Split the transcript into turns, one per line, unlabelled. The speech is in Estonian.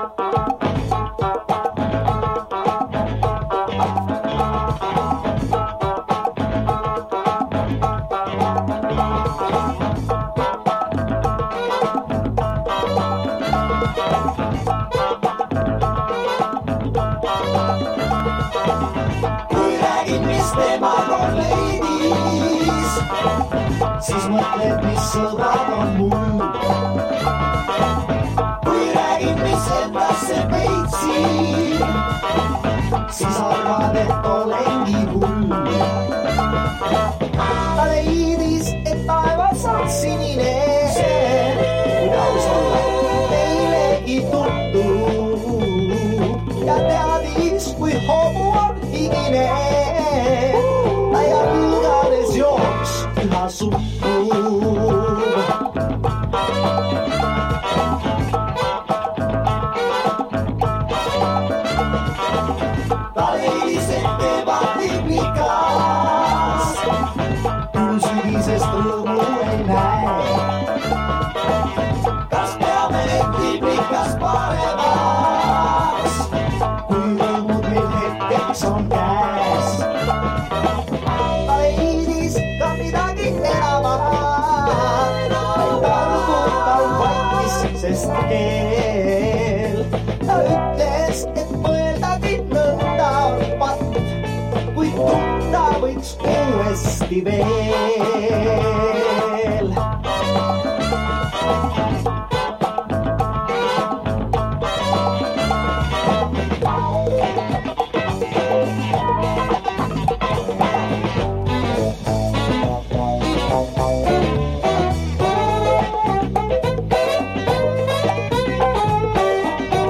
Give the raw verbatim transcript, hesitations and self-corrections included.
Siis mõtled, mis sõbrad on mul. Kui räägin, mis endasse peitsin, siis arvad, et olengi hull. Ta leidis, et taevas on sinine, kui aus olla meilegi tuttu. Ja teadis, kui hoogu on higine, ta ja vilgades jooks üha suttu. Ta leidis, et teevad ikas, küll sügisest rõõmu ei näe. Kas peame etipikas paremaks, kui rõõmud meil hetkeks on käes? Ta leidis ka midagi enamat, vaid targutal vaikis, sest keel. Ta ütles, et mõeldagi nõnda pat, kui tunda võiks uuesti veel.